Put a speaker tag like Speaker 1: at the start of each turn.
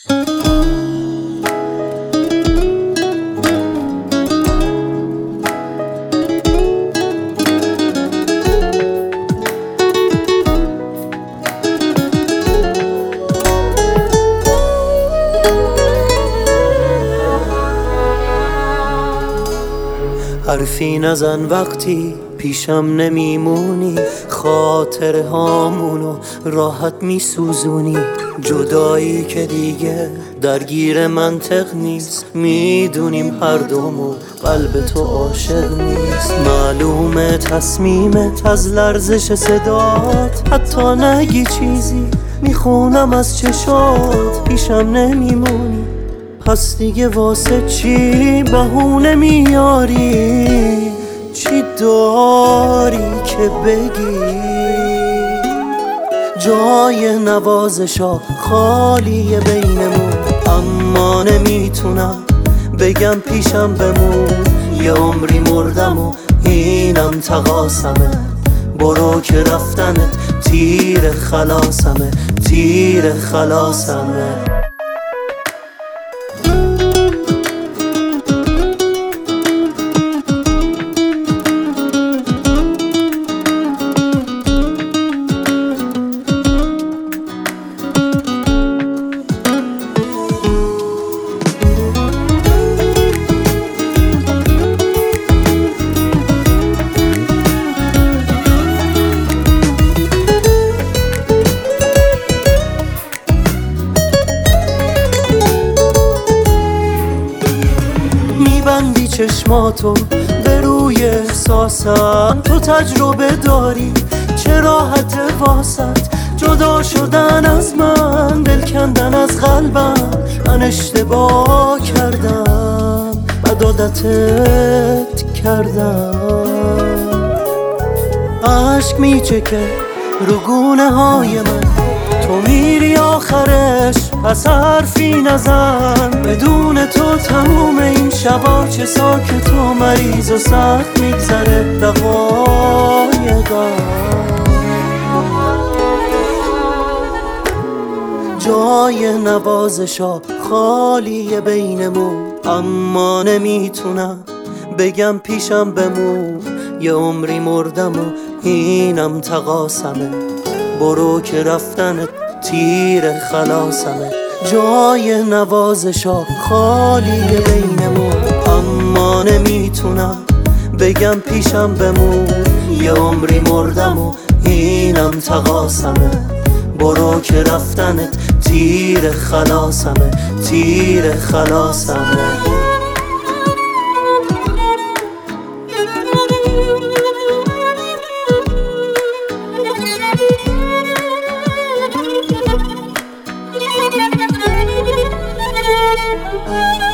Speaker 1: حرفی نزن وقتی پیشم نمیمونی، خاطر هامونو راحت میسوزونی. جدایی که دیگه درگیر منطق نیست، میدونیم هر دومو قلب تو عاشق نیست. معلومه تصمیمت از لرزش صدات، حتی نگی چیزی میخونم از چشات. پیشم نمیمونی پس دیگه واسه چی بهونه میاری؟ چی داری که بگی؟ جای نوازشا خالیه بینمون، اما نمیتونم بگم پیشم بمون. یه عمری مردم و اینم تقاسمه، برو که رفتنت تیر خلاصمه، تیر خلاصمه. میبندی چشماتو به روی احساسم، تو تجربه داری چه راحت واسط جدا شدن از من، دل کندن از قلبم. من اشتباه کردم، بد عادتت کردم. عشق میچکه رو گونه های من، تو میری آخرش پس حرفی نزن. بدون تو تموم این شبا چه ساکت و مریض و سخت میگذره دقایقا. جای نوازشا خالیه بینمون، اما نمیتونم بگم پیشم بمون. یه عمری مردم و اینم تقاسمه، برو که رفتنت تیر خلاصمه. جای نوازشا خالیه بینمون، اما نمیتونم بگم پیشم بمون. یه عمری مردم و اینم تقاسمه، برو که رفتنت تیر خلاصمه، تیر خلاصمه.
Speaker 2: Thank you.